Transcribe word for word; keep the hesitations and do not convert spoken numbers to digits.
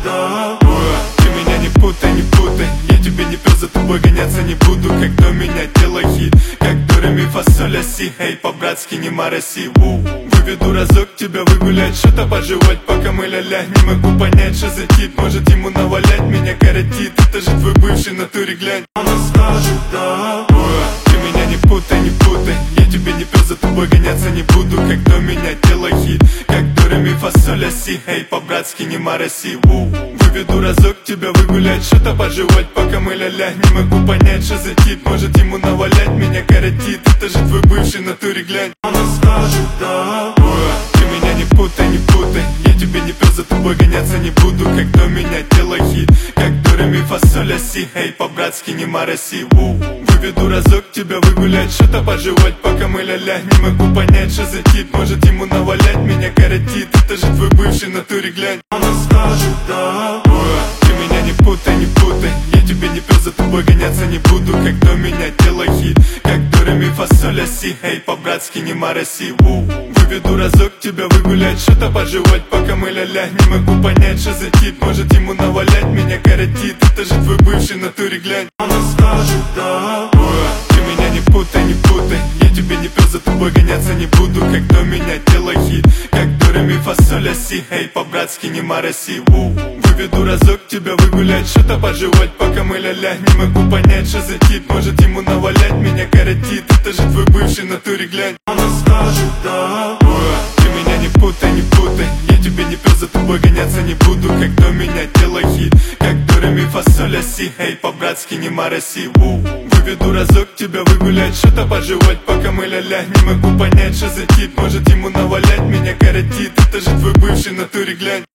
тобой. Ты меня не путай, не путай, я тебе не пес, за тобой гоняться не буду. Как до меня дело хит, как до ре ми фа соль ля си. Эй, по-братски не мороси. Выведу разок тебя выгулять, что-то пожевать, пока мы ля-ля. Не могу понять, что за тип, может ему навалять, меня коротит. Это же твой бывший, натуре глянь. Она скажет да. Ты меня не путай, не путай, я тебе не пес, за тобой гоняться не буду. Как до меня дело хит, как до ре ми фа соль ля си. Эй, по-братски не мороси. Выведу разок тебя выгулять, что-то пожевать, пока мы ля-ля. Не могу понять, что за тип, может ему навалять, меня коротит. Это же твой бывший, натуре глянь. Она скажет да. Ты меня не путай, не путай, я тебе не пес, за тобой гоняться не буду. Как до меня дело хит, как до ре ми фа соль ля си. Эй, по-братски не мороси. Выведу разок тебя выгулять, что-то пожевать, пока мы ля-ля. Не могу понять, что за тип, может ему навалять, меня коротит. Это же твой бывший, натуре глянь. Она скажет да. Ты меня не путай, не путай, я тебе не пес, за тобой гоняться не буду. Как до меня дело хит, как до ре ми фа соль ля си. Эй, по-братски не мороси. Выведу разок тебя выгулять, что-то пожевать, пока мы ля-ля. Не могу понять, что за тип, может ему навалять, меня коротит. Это же твой бывший, натуре глянь. Она скажет да. Ты меня не путай, не путай, я тебе не пес, за тобой гоняться не буду. Как до меня дело хит, как до ре ми фа соль ля си. Эй, по-братски не мороси. Выведу разок тебя выгулять, что-то пожевать, пока мы ля-ля. Не могу понять, что за тип, может ему навалять, меня коротит. Это же твой бывший, натуре глянь. Она скажет да. Ты меня не путай, не путай, я тебе не пес, за тобой гоняться не буду. Как до меня дело хит, как до ре ми фа соль ля си. Эй, по-братски не мороси. Выведу разок тебя выгулять, что-то пожевать, пока мы ля-ля. Не могу понять, что за тип, может ему навалять, меня коротит. Это же твой бывший, натуре глянь.